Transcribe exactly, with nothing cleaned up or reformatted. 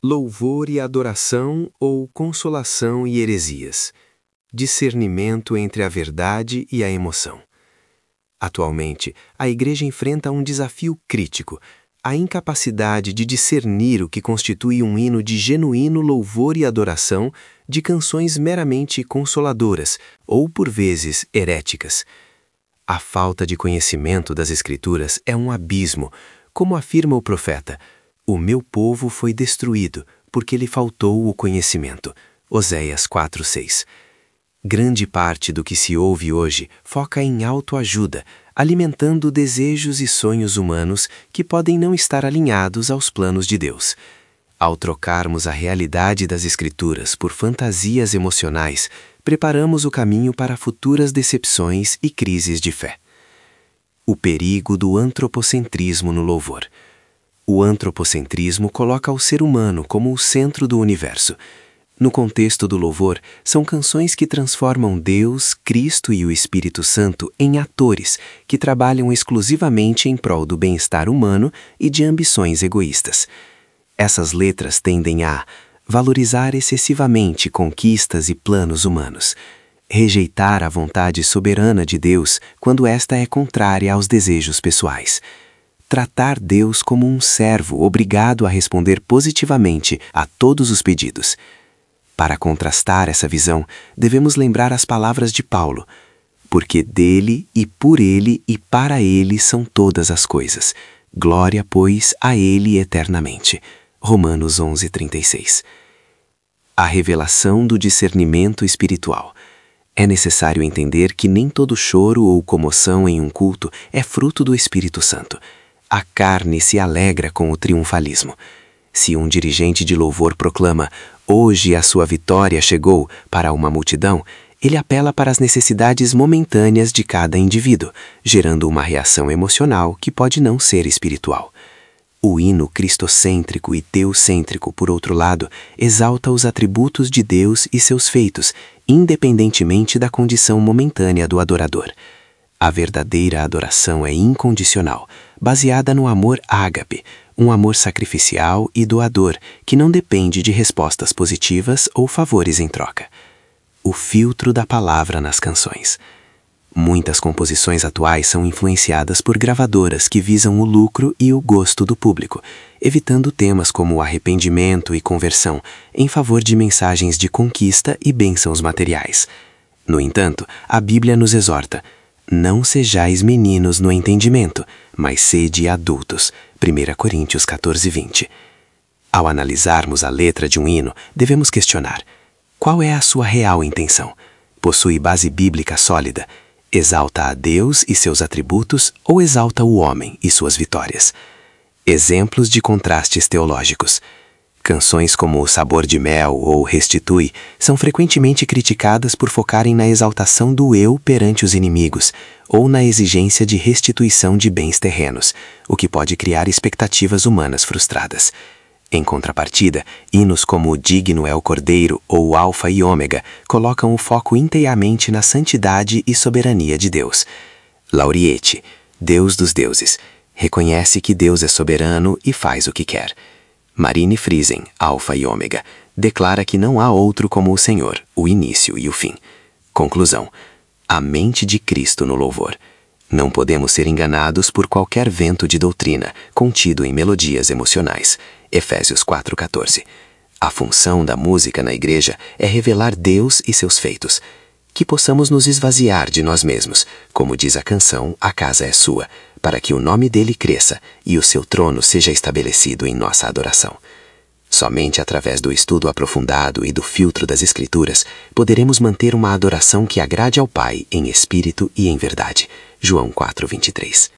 Louvor e adoração ou consolação e heresias. Discernimento entre a verdade e a emoção. Atualmente, a Igreja enfrenta um desafio crítico, a incapacidade de discernir o que constitui um hino de genuíno louvor e adoração de canções meramente consoladoras ou, por vezes, heréticas. A falta de conhecimento das Escrituras é um abismo, como afirma o profeta: "O meu povo foi destruído, porque lhe faltou o conhecimento." Oséias quatro, seis. Grande parte do que se ouve hoje foca em autoajuda, alimentando desejos e sonhos humanos que podem não estar alinhados aos planos de Deus. Ao trocarmos a realidade das Escrituras por fantasias emocionais, preparamos o caminho para futuras decepções e crises de fé. O perigo do antropocentrismo no louvor. O antropocentrismo coloca o ser humano como o centro do universo. No contexto do louvor, são canções que transformam Deus, Cristo e o Espírito Santo em atores que trabalham exclusivamente em prol do bem-estar humano e de ambições egoístas. Essas letras tendem a valorizar excessivamente conquistas e planos humanos, rejeitar a vontade soberana de Deus quando esta é contrária aos desejos pessoais, tratar Deus como um servo obrigado a responder positivamente a todos os pedidos. Para contrastar essa visão, devemos lembrar as palavras de Paulo: "Porque dele e por ele e para ele são todas as coisas. Glória, pois, a ele eternamente." Romanos onze, trinta e seis. A revelação do discernimento espiritual. É necessário entender que nem todo choro ou comoção em um culto é fruto do Espírito Santo. A carne se alegra com o triunfalismo. Se um dirigente de louvor proclama: "Hoje a sua vitória chegou", para uma multidão, ele apela para as necessidades momentâneas de cada indivíduo, gerando uma reação emocional que pode não ser espiritual. O hino cristocêntrico e teocêntrico, por outro lado, exalta os atributos de Deus e seus feitos, independentemente da condição momentânea do adorador. A verdadeira adoração é incondicional, baseada no amor ágape, um amor sacrificial e doador que não depende de respostas positivas ou favores em troca. O filtro da palavra nas canções. Muitas composições atuais são influenciadas por gravadoras que visam o lucro e o gosto do público, evitando temas como arrependimento e conversão, em favor de mensagens de conquista e bênçãos materiais. No entanto, a Bíblia nos exorta: "Não sejais meninos no entendimento, mas sede adultos." primeira Coríntios quatorze, vinte. Ao analisarmos a letra de um hino, devemos questionar: qual é a sua real intenção? Possui base bíblica sólida? Exalta a Deus e seus atributos ou exalta o homem e suas vitórias? Exemplos de contrastes teológicos. Canções como O Sabor de Mel ou Restitui são frequentemente criticadas por focarem na exaltação do eu perante os inimigos ou na exigência de restituição de bens terrenos, o que pode criar expectativas humanas frustradas. Em contrapartida, hinos como Digno é o Cordeiro ou Alfa e Ômega colocam o foco inteiramente na santidade e soberania de Deus. Lauriette, Deus dos deuses, reconhece que Deus é soberano e faz o que quer. Marine Friesen, Alfa e Ômega, declara que não há outro como o Senhor, o início e o fim. Conclusão: a mente de Cristo no louvor. Não podemos ser enganados por qualquer vento de doutrina contido em melodias emocionais. Efésios quatro, quatorze. A função da música na igreja é revelar Deus e seus feitos. Que possamos nos esvaziar de nós mesmos, como diz a canção A Casa é Sua, para que o nome dele cresça e o seu trono seja estabelecido em nossa adoração. Somente através do estudo aprofundado e do filtro das Escrituras poderemos manter uma adoração que agrade ao Pai em espírito e em verdade. João quatro, vinte e três.